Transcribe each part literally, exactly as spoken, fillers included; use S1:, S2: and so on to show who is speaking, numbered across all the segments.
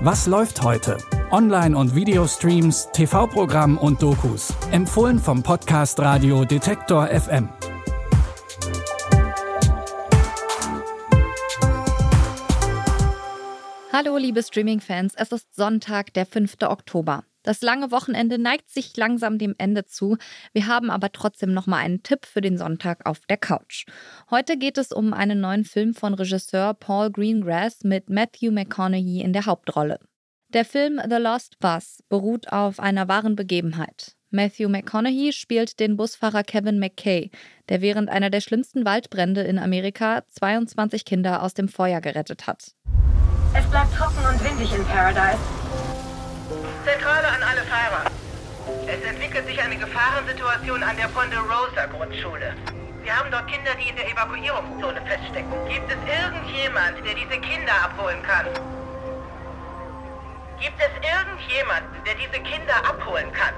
S1: Was läuft heute? Online- und Videostreams, T V-Programm und Dokus. Empfohlen vom Podcast Radio Detektor F M.
S2: Hallo liebe Streaming-Fans, es ist Sonntag, der fünfte Oktober. Das lange Wochenende neigt sich langsam dem Ende zu. Wir haben aber trotzdem noch mal einen Tipp für den Sonntag auf der Couch. Heute geht es um einen neuen Film von Regisseur Paul Greengrass mit Matthew McConaughey in der Hauptrolle. Der Film The Lost Bus beruht auf einer wahren Begebenheit. Matthew McConaughey spielt den Busfahrer Kevin McKay, der während einer der schlimmsten Waldbrände in Amerika zweiundzwanzig Kinder aus dem Feuer gerettet hat.
S3: Es bleibt trocken und windig in Paradise.
S4: Zentrale an alle Fahrer. Es entwickelt sich eine Gefahrensituation an der Ponderosa Grundschule. Wir haben dort Kinder, die in der Evakuierungszone feststecken. Gibt es irgendjemand, der diese Kinder abholen kann? Gibt es irgendjemanden, der diese Kinder abholen kann?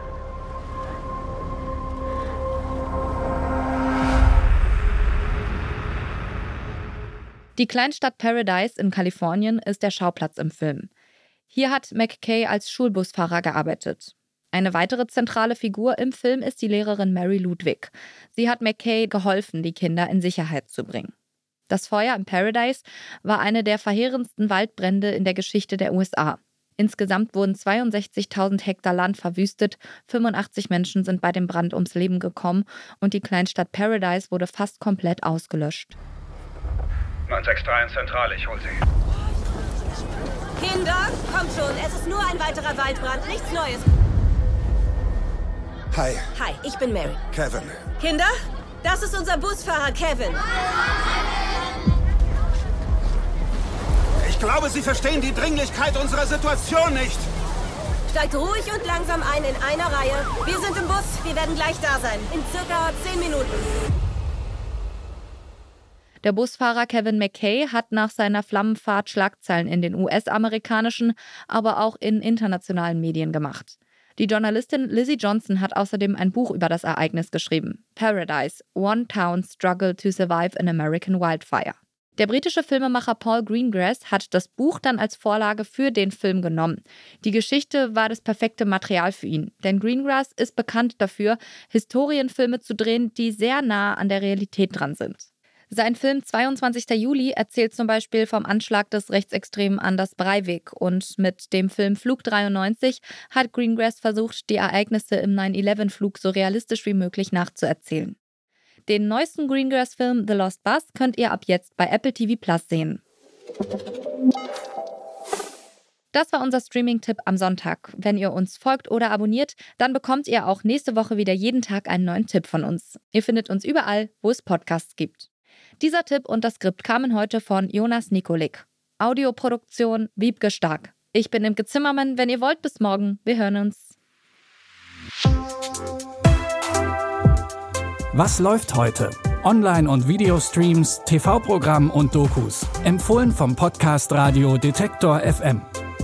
S2: Die Kleinstadt Paradise in Kalifornien ist der Schauplatz im Film. Hier hat McKay als Schulbusfahrer gearbeitet. Eine weitere zentrale Figur im Film ist die Lehrerin Mary Ludwig. Sie hat McKay geholfen, die Kinder in Sicherheit zu bringen. Das Feuer in Paradise war eine der verheerendsten Waldbrände in der Geschichte der U S A. Insgesamt wurden zweiundsechzigtausend Hektar Land verwüstet, fünfundachtzig Menschen sind bei dem Brand ums Leben gekommen und die Kleinstadt Paradise wurde fast komplett ausgelöscht.
S5: neun sechs drei in Zentrale, ich hol Sie.
S6: Kinder, kommt schon, es ist nur ein weiterer Waldbrand, nichts Neues.
S7: Hi.
S6: Hi, ich bin Mary.
S7: Kevin.
S6: Kinder, das ist unser Busfahrer Kevin.
S7: Ich glaube, Sie verstehen die Dringlichkeit unserer Situation nicht.
S6: Steigt ruhig und langsam ein in einer Reihe. Wir sind im Bus, wir werden gleich da sein. In circa zehn Minuten.
S2: Der Busfahrer Kevin McKay hat nach seiner Flammenfahrt Schlagzeilen in den U S-amerikanischen, aber auch in internationalen Medien gemacht. Die Journalistin Lizzie Johnson hat außerdem ein Buch über das Ereignis geschrieben. Paradise – One Town Struggle to Survive an American Wildfire. Der britische Filmemacher Paul Greengrass hat das Buch dann als Vorlage für den Film genommen. Die Geschichte war das perfekte Material für ihn, denn Greengrass ist bekannt dafür, Historienfilme zu drehen, die sehr nah an der Realität dran sind. Sein Film zweiundzwanzigster Juli erzählt zum Beispiel vom Anschlag des Rechtsextremen Anders Breivik und mit dem Film Flug dreiundneunzig hat Greengrass versucht, die Ereignisse im neun elf Flug so realistisch wie möglich nachzuerzählen. Den neuesten Greengrass-Film The Lost Bus könnt ihr ab jetzt bei Apple T V Plus sehen. Das war unser Streaming-Tipp am Sonntag. Wenn ihr uns folgt oder abonniert, dann bekommt ihr auch nächste Woche wieder jeden Tag einen neuen Tipp von uns. Ihr findet uns überall, wo es Podcasts gibt. Dieser Tipp und das Skript kamen heute von Jonas Nikolik. Audioproduktion Wiebke Stark. Ich bin Imke Zimmermann. Wenn ihr wollt, bis morgen. Wir hören uns.
S1: Was läuft heute? Online- und Videostreams, T V-Programm und Dokus. Empfohlen vom Podcast Radio Detektor F M.